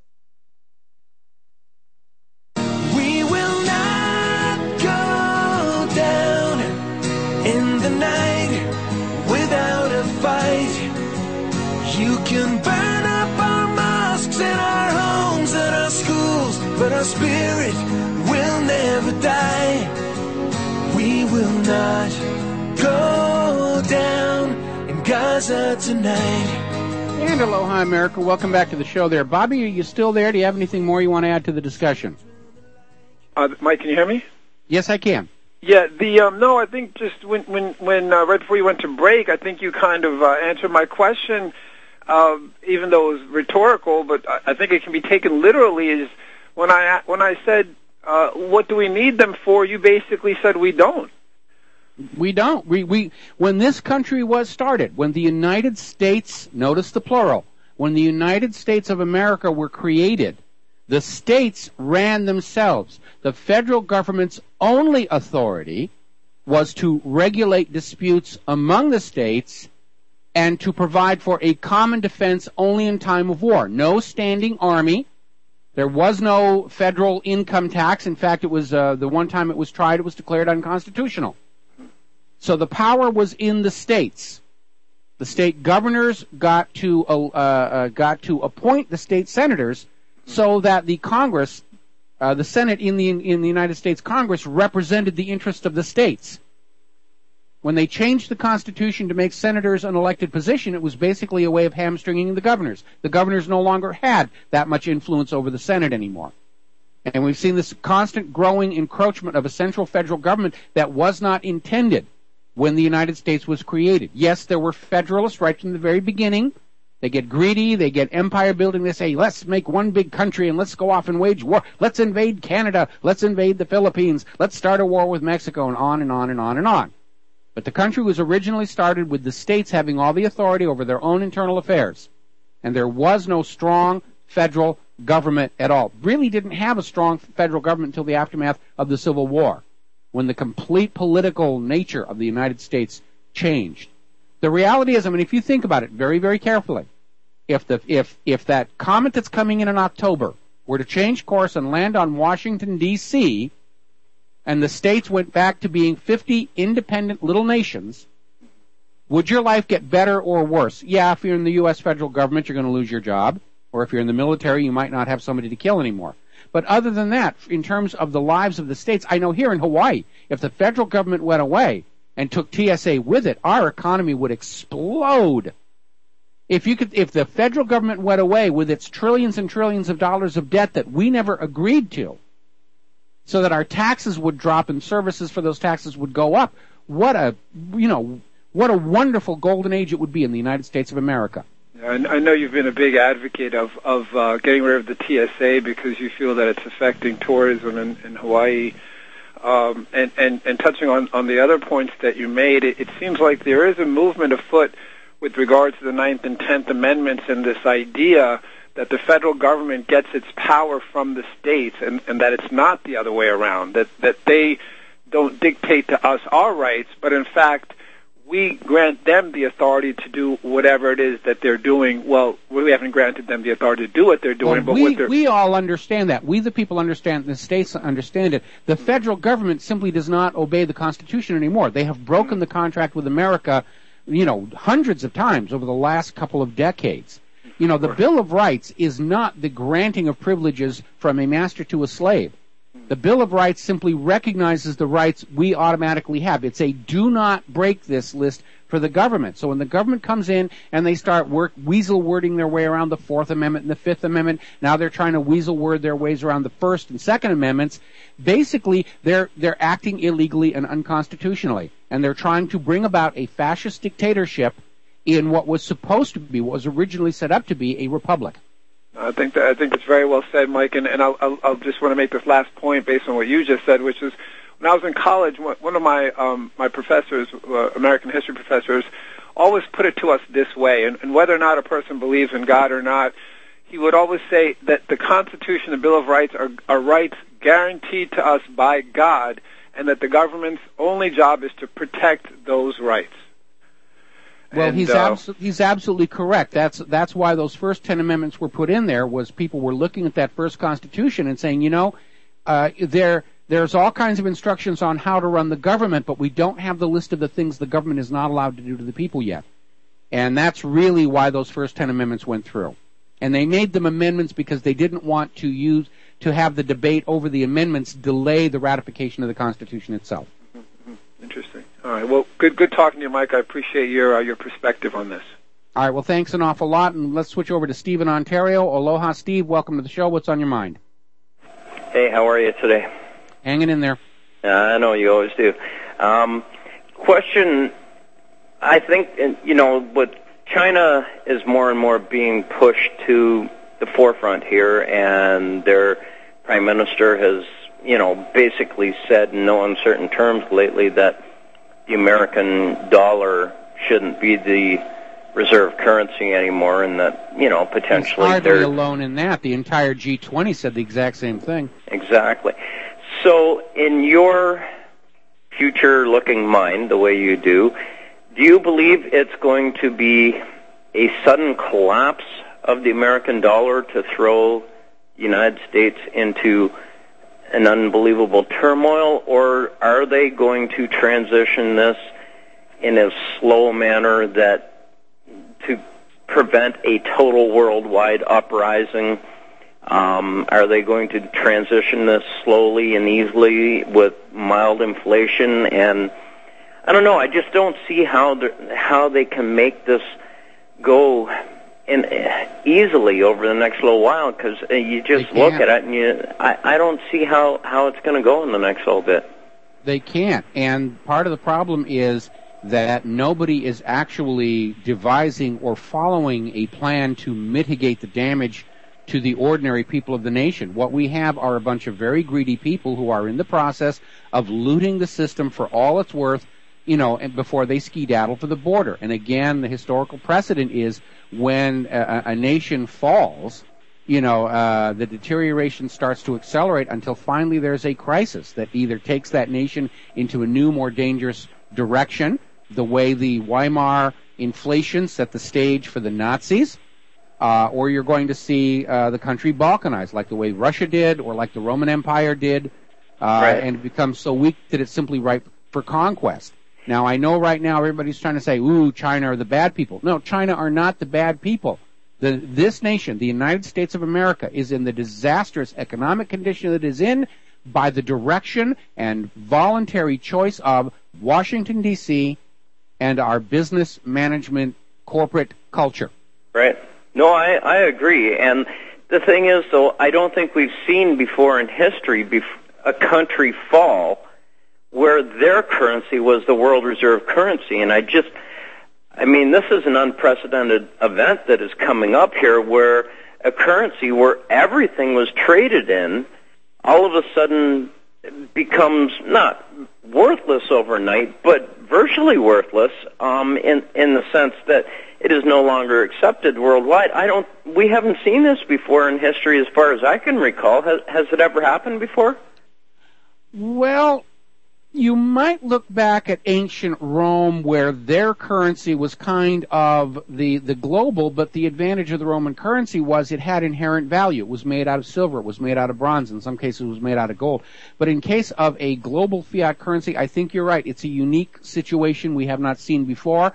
In the night, without a fight, you can burn up our mosques and our homes and our schools, but our spirit will never die. We will not go down in Gaza tonight. And aloha, America. Welcome back to the show there. Bobby, are you still there? Do you have anything more you want to add to the discussion? Uh, Mike, can you hear me? Yes, I can. Yeah, the um, no, I think just when when when uh, right before you went to break, I think you kind of uh, answered my question, uh, even though it was rhetorical, but I think it can be taken literally. Is when I when I said, uh, "What do we need them for?" You basically said we don't. We don't. We we when this country was started, when the United States, notice the plural, when the United States of America were created, the states ran themselves. The federal government's only authority was to regulate disputes among the states and to provide for a common defense only in time of war. No standing army. There was no federal income tax. In fact, it was uh, the one time it was tried, it was declared unconstitutional. So the power was in the states. The state governors got to uh, uh, got to appoint the state senators so that the Congress, uh, the Senate in the in the United States Congress represented the interest of the states. When they changed the Constitution to make senators an elected position, it was basically a way of hamstringing the governors. The governors no longer had that much influence over the Senate anymore. And we've seen this constant growing encroachment of a central federal government that was not intended. when the United States was created. Yes, there were federalists right from the very beginning. They get greedy, they get empire building, they say, let's make one big country and let's go off and wage war. Let's invade Canada, let's invade the Philippines, let's start a war with Mexico, and on and on and on and on. But the country was originally started with the states having all the authority over their own internal affairs. And there was no strong federal government at all. Really didn't have a strong federal government until the aftermath of the Civil War, when the complete political nature of the United States changed. The reality is, I mean, if you think about it very, very carefully, if the if if that comet that's coming in in October were to change course and land on Washington, D C, and the states went back to being fifty independent little nations, would your life get better or worse? Yeah, if you're in the U S federal government, you're going to lose your job. Or if you're in the military, you might not have somebody to kill anymore. But other than that, in terms of the lives of the states, I know here in Hawaii, if the federal government went away and took T S A with it, our economy would explode. If you could, if the federal government went away with its trillions and trillions of dollars of debt that we never agreed to, so that our taxes would drop and services for those taxes would go up, what a, you know, what a wonderful golden age it would be in the United States of America. I I know you've been a big advocate of, of uh, getting rid of the T S A because you feel that it's affecting tourism in, in Hawaii. Um, and, and, and touching on, on the other points that you made, it, it seems like there is a movement afoot with regard to the Ninth and Tenth Amendments and this idea that the federal government gets its power from the states and, and that it's not the other way around, that, that they don't dictate to us our rights, but in fact we grant them the authority to do whatever it is that they're doing. Well, we haven't granted them the authority to do what they're doing, well, but we, what they're... we all understand that. We the people understand, the states understand it. The federal government simply does not obey the Constitution anymore. They have broken the contract with America, you know, hundreds of times over the last couple of decades. You know, the Bill of Rights is not the granting of privileges from a master to a slave. The Bill of Rights simply recognizes the rights we automatically have. It's a do not break this list for the government. So when the government comes in and they start work weasel wording their way around the Fourth Amendment and the Fifth Amendment, now they're trying to weasel word their ways around the First and Second Amendments, basically they're they're acting illegally and unconstitutionally. And they're trying to bring about a fascist dictatorship in what was supposed to be, what was originally set up to be, a republic. I think that I think it's very well said, Mike, and, and I'll, I'll, I'll just want to make this last point based on what you just said, which is when I was in college, one of my um, my professors, uh, American history professors, always put it to us this way, and, and whether or not a person believes in God or not, he would always say that the Constitution, the Bill of Rights, are, are rights guaranteed to us by God, and that the government's only job is to protect those rights. Well, and, he's uh, abso- he's absolutely correct. That's that's why those first ten amendments were put in there. Was people were looking at that first Constitution and saying, you know, uh, there there's all kinds of instructions on how to run the government, but we don't have the list of the things the government is not allowed to do to the people yet. And that's really why those first ten amendments went through. And they made them amendments because they didn't want to use to have the debate over the amendments delay the ratification of the Constitution itself. Interesting. All right. Well, good good talking to you, Mike. I appreciate your uh, your perspective on this. All right. Well, thanks an awful lot. And let's switch over to Steve in Ontario. Aloha, Steve. Welcome to the show. What's on your mind? Hey, how are you today? Hanging in there. Uh, I know you always do. Um, question, I think, you know, with China is more and more being pushed to the forefront here, and their prime minister has, you know, basically said in no uncertain terms lately that the American dollar shouldn't be the reserve currency anymore, and that, you know, potentially He's hardly they're alone in that. The entire G twenty said the exact same thing. Exactly. So in your future-looking mind, the way you do, do you believe it's going to be a sudden collapse of the American dollar to throw the United States into an unbelievable turmoil, or are they going to transition this in a slow manner that to prevent a total worldwide uprising? Um, are they going to transition this slowly and easily with mild inflation? And I don't know. I just don't see how how they can make this go in, uh, easily over the next little while, because uh, you just look at it and you, I, I don't see how, how it's going to go in the next little bit. They can't. And part of the problem is that nobody is actually devising or following a plan to mitigate the damage to the ordinary people of the nation. What we have are a bunch of very greedy people who are in the process of looting the system for all it's worth, you know, and before they skedaddle to the border. And again, the historical precedent is when a, a nation falls, you know, uh, the deterioration starts to accelerate until finally there's a crisis that either takes that nation into a new, more dangerous direction, the way the Weimar inflation set the stage for the Nazis, uh, or you're going to see uh, the country balkanized, like the way Russia did, or like the Roman Empire did, uh, right. and it becomes so weak that it's simply ripe for conquest. Now, I know right now everybody's trying to say, ooh, China are the bad people. No, China are not the bad people. The, this nation, the United States of America, is in the disastrous economic condition that it is in by the direction and voluntary choice of Washington, D C, and our business management corporate culture. Right. No, I, I agree. And the thing is, though, I don't think we've seen before in history bef- a country fall where their currency was the world reserve currency. And I just, I mean, this is an unprecedented event that is coming up here where a currency where everything was traded in all of a sudden becomes not worthless overnight, but virtually worthless um, in in the sense that it is no longer accepted worldwide. I don't. We haven't seen this before in history, as far as I can recall. Has has it ever happened before? Well, you might look back at ancient Rome, where their currency was kind of the, the global, but the advantage of the Roman currency was it had inherent value. It was made out of silver. It was made out of bronze. In some cases, it was made out of gold. But in case of a global fiat currency, I think you're right. It's a unique situation we have not seen before.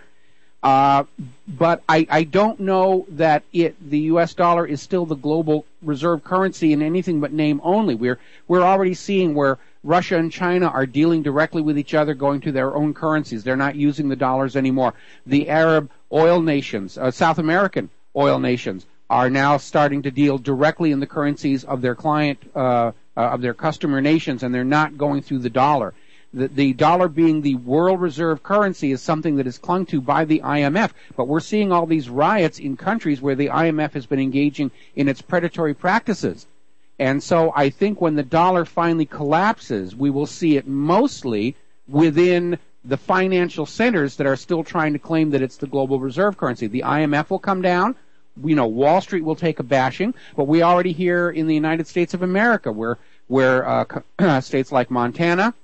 Uh, but I, I don't know that it, the U S dollar is still the global reserve currency in anything but name only. We're, we're already seeing where Russia and China are dealing directly with each other, going to their own currencies. They're not using the dollars anymore. The Arab oil nations, uh, South American oil nations, are now starting to deal directly in the currencies of their client, uh, uh, of their customer nations, and they're not going through the dollar. The, the dollar being the world reserve currency is something that is clung to by the I M F, but we're seeing all these riots in countries where the I M F has been engaging in its predatory practices. And so I think when the dollar finally collapses, we will see it mostly within the financial centers that are still trying to claim that it's the global reserve currency. The I M F will come down. You know, Wall Street will take a bashing, but we already hear in the United States of America where, where uh, states like Montana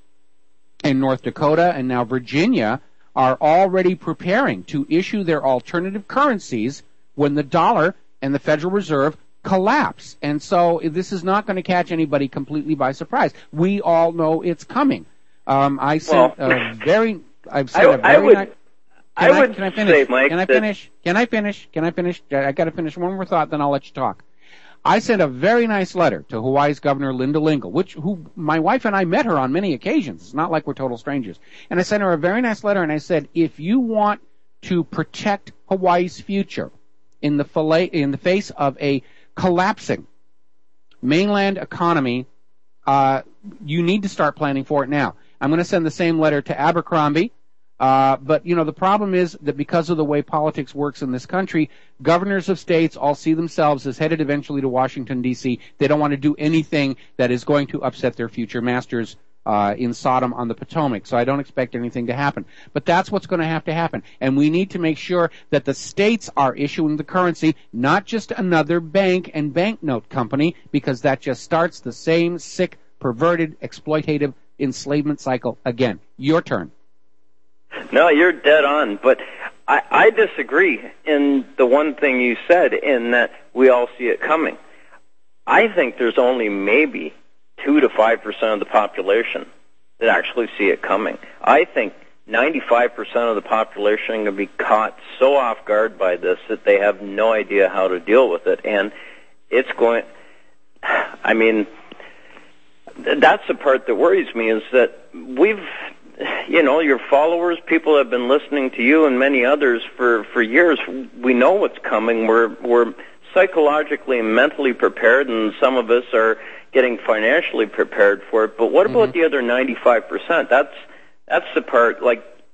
and North Dakota and now Virginia are already preparing to issue their alternative currencies when the dollar and the Federal Reserve collapse. And so this is not going to catch anybody completely by surprise. We all know it's coming. Um, I sent well, a very, I've said I, a very I would, nice, I, I would can I finish? say, Mike, can I finish? Can I finish? Can I finish? I got to finish one more thought, then I'll let you talk. I sent a very nice letter to Hawaii's Governor Linda Lingle, which who my wife and I met her on many occasions. It's not like we're total strangers. And I sent her a very nice letter, and I said, if you want to protect Hawaii's future in the fillet, in the face of a collapsing mainland economy, uh, you need to start planning for it now. I'm going to send the same letter to Abercrombie. Uh, but, you know, the problem is that because of the way politics works in this country, governors of states all see themselves as headed eventually to Washington, D C. They don't want to do anything that is going to upset their future masters uh, in Sodom on the Potomac. So I don't expect anything to happen. But that's what's going to have to happen. And we need to make sure that the states are issuing the currency, not just another bank and banknote company, because that just starts the same sick, perverted, exploitative enslavement cycle again. Your turn. No, you're dead on, but I, I disagree in the one thing you said, in that we all see it coming. I think there's only maybe two to five percent of the population that actually see it coming. I think ninety-five percent of the population are going to be caught so off guard by this that they have no idea how to deal with it, and it's going, I mean, that's the part that worries me, is that we've, you know, your followers, people have been listening to you and many others for, for years. We know what's coming. We're, we're psychologically and mentally prepared, and some of us are getting financially prepared for it. But what about mm-hmm. the other ninety-five percent? That's, that's the part, like,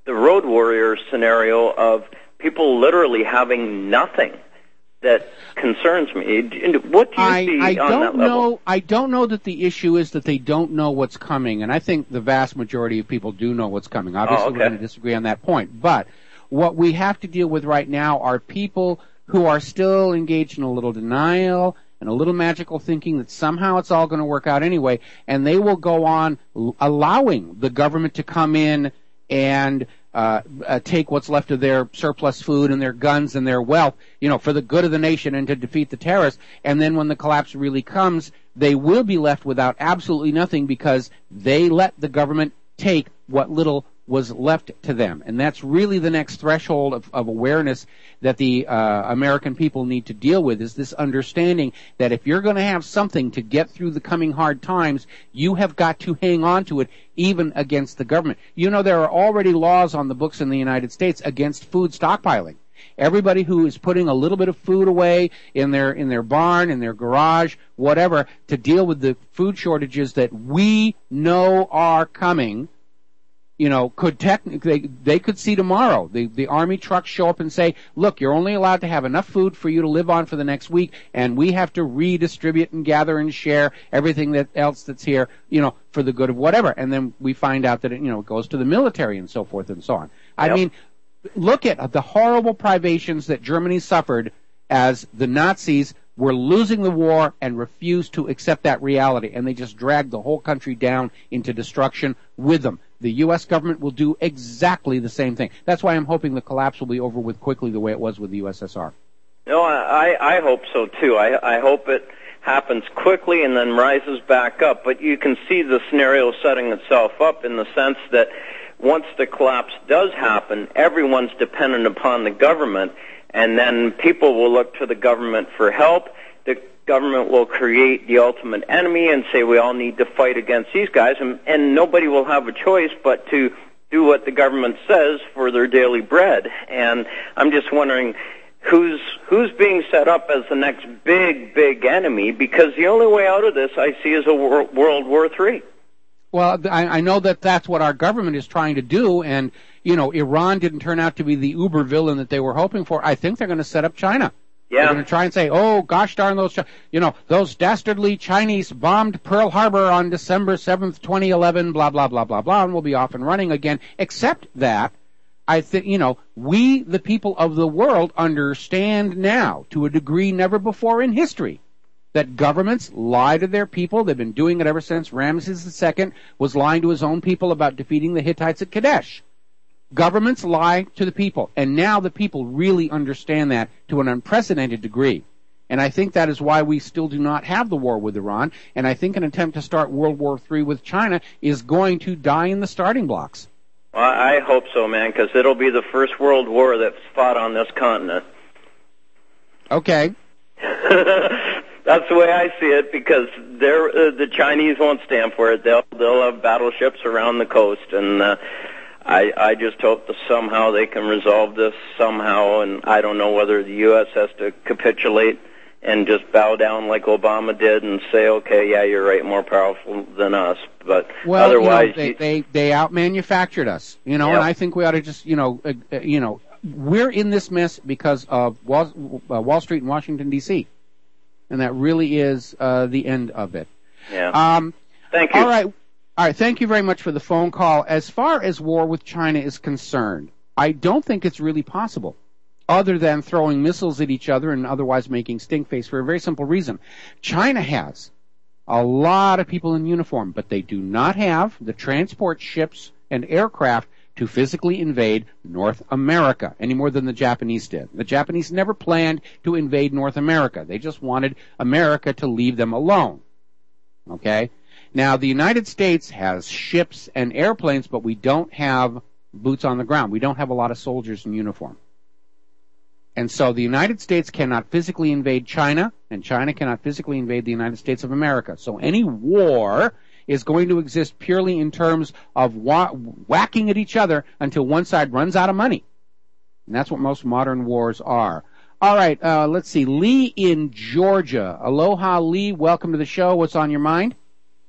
the road warrior scenario of people literally having nothing that concerns me. What do you I, see I on don't that level? know. I don't know that the issue is that they don't know what's coming, and I think the vast majority of people do know what's coming. Obviously, Oh, okay. we're going to disagree on that point. But what we have to deal with right now are people who are still engaged in a little denial and a little magical thinking that somehow it's all going to work out anyway, and they will go on l- allowing the government to come in and uh, uh, take what's left of their surplus food and their guns and their wealth, you know, for the good of the nation and to defeat the terrorists. And then when the collapse really comes, they will be left without absolutely nothing because they let the government take what little was left to them. And that's really the next threshold of, of awareness that the uh, American people need to deal with, is this understanding that if you're going to have something to get through the coming hard times, you have got to hang on to it even against the government. You know, there are already laws on the books in the United States against food stockpiling. Everybody who is putting a little bit of food away in their in their barn, in their garage, whatever, to deal with the food shortages that we know are coming, you know, could technically, they, they could see tomorrow the, the army trucks show up and say, look, you're only allowed to have enough food for you to live on for the next week, and we have to redistribute and gather and share everything that else that's here, you know, for the good of whatever. And then we find out that it, you know, it goes to the military and so forth and so on. I Yep. mean, look at the horrible privations that Germany suffered as the Nazis were losing the war and refused to accept that reality, and they just dragged the whole country down into destruction with them. The U S government will do exactly the same thing. That's why I'm hoping the collapse will be over with quickly the way it was with the U S S R. No, I, I hope so too. I, I hope it happens quickly and then rises back up. But you can see the scenario setting itself up in the sense that once the collapse does happen, everyone's dependent upon the government, and then people will look to the government for help. The government will create the ultimate enemy and say we all need to fight against these guys, and, and nobody will have a choice but to do what the government says for their daily bread. And I'm just wondering who's who's being set up as the next big, big enemy, because the only way out of this I see is a wor- World War Three. Well, I, I know that that's what our government is trying to do, and, you know, Iran didn't turn out to be the uber villain that they were hoping for. I think they're going to set up China. Yeah. They're going to try and say, oh, gosh darn those, Chi- you know, those dastardly Chinese bombed Pearl Harbor on December seventh, twenty eleven, blah, blah, blah, blah, blah, and we'll be off and running again. Except that, I think, you know, we, the people of the world, understand now, to a degree never before in history, that governments lie to their people. They've been doing it ever since Ramses the Second was lying to his own people about defeating the Hittites at Kadesh. Governments lie to the people, and now the people really understand that to an unprecedented degree. And I think that is why we still do not have the war with Iran, and I think an attempt to start World War Three with China is going to die in the starting blocks. Well, I hope so, man, because it'll be the first world war that's fought on this continent. Okay. That's the way I see it, because they're, uh, the Chinese won't stand for it. They'll they'll have battleships around the coast, and uh, I I just hope that somehow they can resolve this somehow. And I don't know whether the U S has to capitulate and just bow down like Obama did and say, okay, yeah, you're right, more powerful than us. But well, otherwise, you know, they, they they outmanufactured us, you know, Yep. and I think we ought to just, you know, uh, uh, you know, we're in this mess because of Wall, uh, Wall Street and Washington D C, and that really is uh, the end of it. yeah. Um, Thank you. All right, all right. Thank you very much for the phone call. As far as war with China is concerned, I don't think it's really possible, other than throwing missiles at each other and otherwise making stink face, for a very simple reason. China has a lot of people in uniform, but they do not have the transport ships and aircraft to physically invade North America any more than the Japanese did. The Japanese never planned to invade North America. They just wanted America to leave them alone. Okay? Now, the United States has ships and airplanes, but we don't have boots on the ground. We don't have a lot of soldiers in uniform. And so the United States cannot physically invade China, and China cannot physically invade the United States of America. So any war is going to exist purely in terms of wa- whacking at each other until one side runs out of money. And that's what most modern wars are. All right, uh, let's see. Lee in Georgia. Aloha, Lee. Welcome to the show. What's on your mind?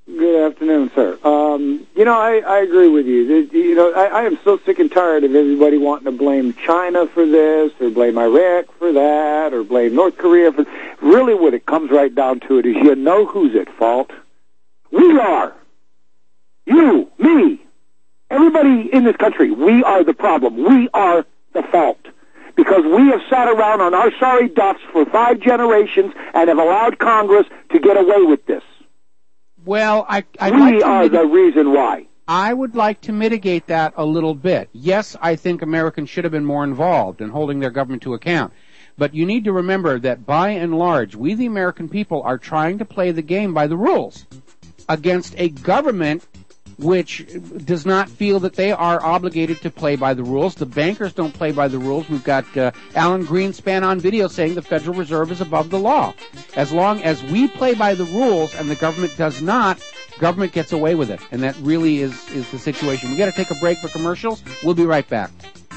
Good afternoon, sir. Um, you know, I, I agree with you. The- You know, I, I am so sick and tired of everybody wanting to blame China for this, or blame Iraq for that, or blame North Korea for. Really, what it comes right down to it is, you know who's at fault? We are. You, me, everybody in this country. We are the problem. We are the fault. Because we have sat around on our sorry duffs for five generations and have allowed Congress to get away with this. Well, I, I'd we like to are mit- the reason why. I would like to mitigate that a little bit. Yes, I think Americans should have been more involved in holding their government to account. But you need to remember that by and large, we the American people are trying to play the game by the rules against a government which does not feel that they are obligated to play by the rules. The bankers don't play by the rules. We've got uh, Alan Greenspan on video saying the Federal Reserve is above the law. As long as we play by the rules and the government does not, government gets away with it. And that really is, is the situation. We've got to take a break for commercials. We'll be right back.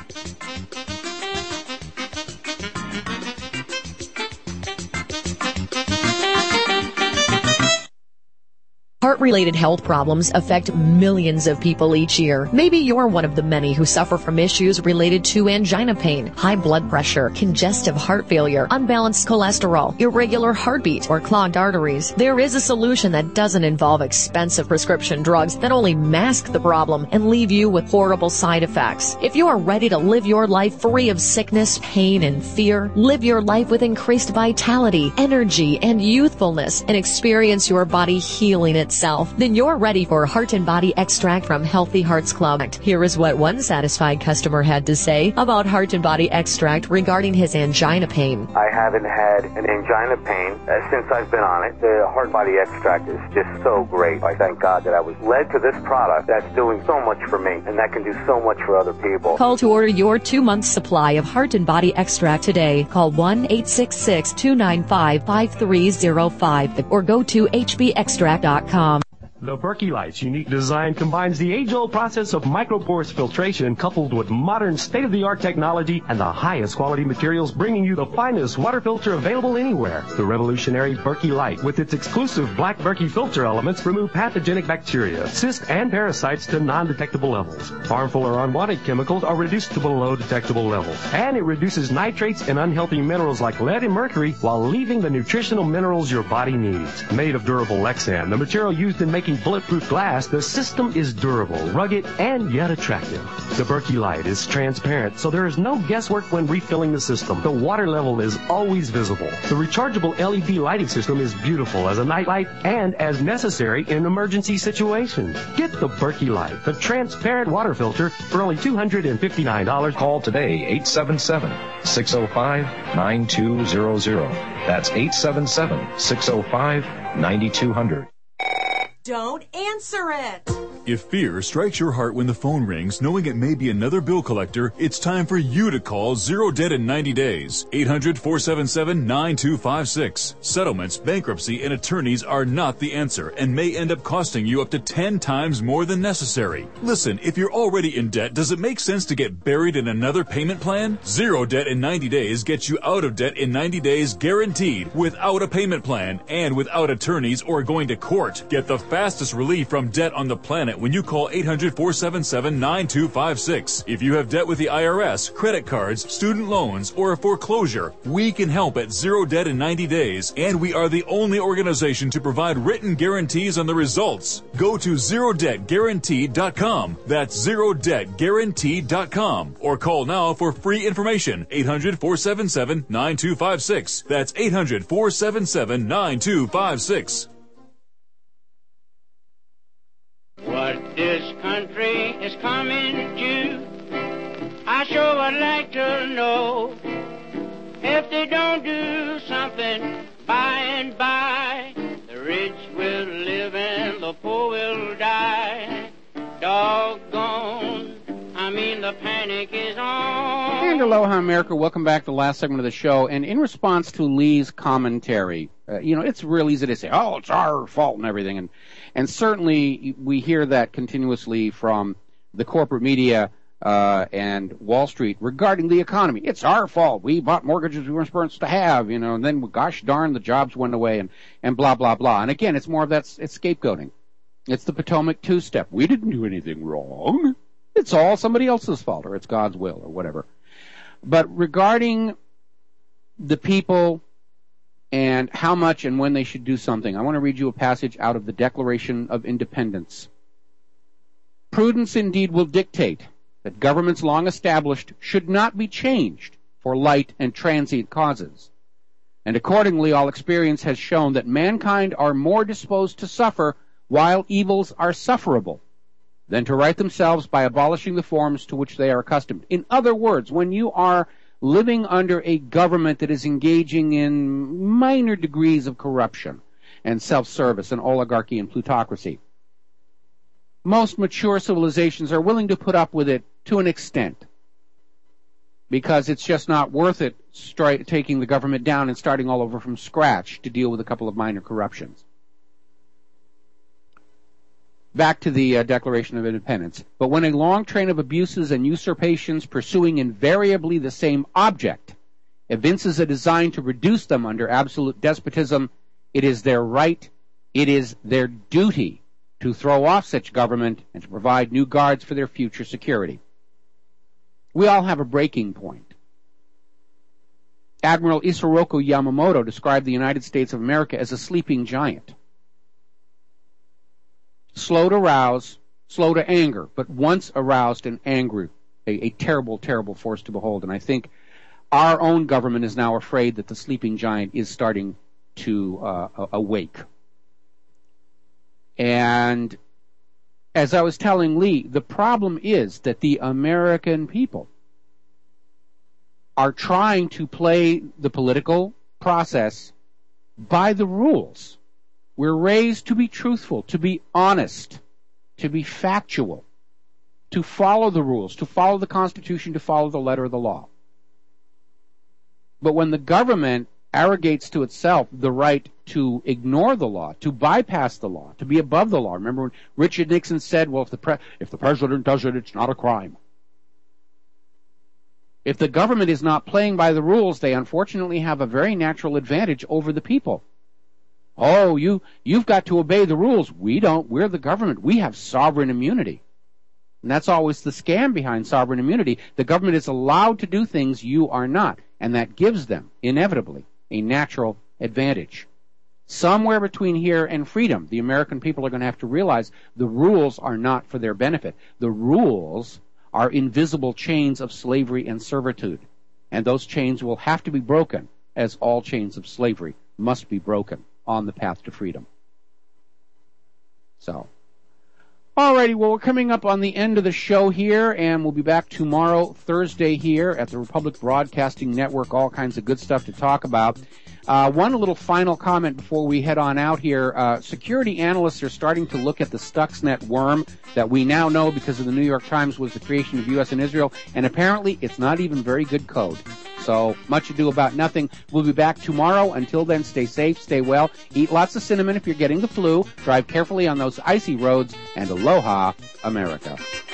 Heart-related health problems affect millions of people each year. Maybe you're one of the many who suffer from issues related to angina pain, high blood pressure, congestive heart failure, unbalanced cholesterol, irregular heartbeat, or clogged arteries. There is a solution that doesn't involve expensive prescription drugs that only mask the problem and leave you with horrible side effects. If you are ready to live your life free of sickness, pain, and fear, live your life with increased vitality, energy, and youthfulness, and experience your body healing itself, then you're ready for Heart and Body Extract from Healthy Hearts Club. Here is what one satisfied customer had to say about Heart and Body Extract regarding his angina pain. I haven't had an angina pain uh, since I've been on it. The Heart Body Extract is just so great. I thank God that I was led to this product that's doing so much for me and that can do so much for other people. Call to order your two-month supply of Heart and Body Extract today. Call one eight six six, two nine five, five three zero five or go to h b extract dot com. The Berkey Light's unique design combines the age-old process of microporous filtration coupled with modern state-of-the-art technology and the highest quality materials, bringing you the finest water filter available anywhere. The revolutionary Berkey Light, with its exclusive black Berkey filter elements, remove pathogenic bacteria, cysts, and parasites to non-detectable levels. Harmful or unwanted chemicals are reduced to below detectable levels. And it reduces nitrates and unhealthy minerals like lead and mercury while leaving the nutritional minerals your body needs. Made of durable Lexan, the material used in making bulletproof glass, the system is durable, rugged, and yet attractive. The Berkey Light is transparent, so there is no guesswork when refilling the system. The water level is always visible. The rechargeable L E D lighting system is beautiful as a night light and as necessary in emergency situations. Get the Berkey Light, the transparent water filter, for only two hundred fifty-nine dollars. Call today, eight seven seven, six oh five, nine two zero zero. That's eight seven seven, six oh five, nine two zero zero. Don't answer it. If fear strikes your heart when the phone rings, knowing it may be another bill collector, it's time for you to call Zero Debt in ninety days. eight hundred, four seven seven, nine two five six. Settlements, bankruptcy, and attorneys are not the answer and may end up costing you up to ten times more than necessary. Listen, if you're already in debt, does it make sense to get buried in another payment plan? Zero Debt in ninety days gets you out of debt in ninety days guaranteed, without a payment plan and without attorneys or going to court. Get the fastest relief from debt on the planet when you call eight hundred, four seven seven, nine two five six. If you have debt with the I R S, credit cards, student loans, or a foreclosure, we can help at Zero Debt in ninety days, and we are the only organization to provide written guarantees on the results. Go to zero debt guaranteed dot com. That's zero debt guaranteed dot com. Or call now for free information. eight hundred, four seven seven, nine two five six. That's eight hundred, four seven seven, nine two five six. What this country is coming to, I sure would like to know. If they don't do something by and by, the rich will live and the poor will die. Doggone, I mean the panic is on. And aloha, America. Welcome back to the last segment of the show. And in response to Lee's commentary, uh, you know, it's real easy to say, oh, it's our fault and everything. And and certainly we hear that continuously from the corporate media uh, and Wall Street regarding the economy. It's our fault. We bought mortgages we weren't supposed to have, you know, and then, gosh darn, the jobs went away and, and blah, blah, blah. And again, it's more of that, it's scapegoating. It's the Potomac two-step. We didn't do anything wrong. It's all somebody else's fault, or it's God's will, or whatever. But regarding the people and how much and when they should do something, I want to read you a passage out of the Declaration of Independence. Prudence indeed will dictate that governments long established should not be changed for light and transient causes. And accordingly, all experience has shown that mankind are more disposed to suffer while evils are sufferable than to right themselves by abolishing the forms to which they are accustomed. In other words, when you are living under a government that is engaging in minor degrees of corruption and self-service and oligarchy and plutocracy, most mature civilizations are willing to put up with it to an extent, because it's just not worth it stri- taking the government down and starting all over from scratch to deal with a couple of minor corruptions. Back to the uh, Declaration of Independence. But when a long train of abuses and usurpations pursuing invariably the same object evinces a design to reduce them under absolute despotism, it is their right, it is their duty to throw off such government and to provide new guards for their future security. We all have a breaking point. Admiral Isoroku Yamamoto described the United States of America as a sleeping giant. Slow to rouse, slow to anger, but once aroused and angry, a, a terrible, terrible force to behold. And I think our own government is now afraid that the sleeping giant is starting to uh, awake. And as I was telling Lee, the problem is that the American people are trying to play the political process by the rules. We're raised to be truthful, to be honest, to be factual, to follow the rules, to follow the Constitution, to follow the letter of the law. But when the government arrogates to itself the right to ignore the law, to bypass the law, to be above the law. Remember when Richard Nixon said, well, if the, pre- if the president does it, it's not a crime. If the government is not playing by the rules, they unfortunately have a very natural advantage over the people. Oh, you, you've got to obey the rules. We don't. We're the government. We have sovereign immunity. And that's always the scam behind sovereign immunity. The government is allowed to do things you are not, and that gives them, inevitably, a natural advantage. Somewhere between here and freedom, the American people are going to have to realize the rules are not for their benefit. The rules are invisible chains of slavery and servitude, and those chains will have to be broken, as all chains of slavery must be broken on the path to freedom. So, alrighty, well, we're coming up on the end of the show here, and we'll be back tomorrow, Thursday, here at the Republic Broadcasting Network. All kinds of good stuff to talk about. Uh, one little final comment before we head on out here. Uh, security analysts are starting to look at the Stuxnet worm that we now know, because of the New York Times, was the creation of U S and Israel, and apparently it's not even very good code. So, much ado about nothing. We'll be back tomorrow. Until then, stay safe, stay well, eat lots of cinnamon if you're getting the flu, drive carefully on those icy roads, and aloha, America.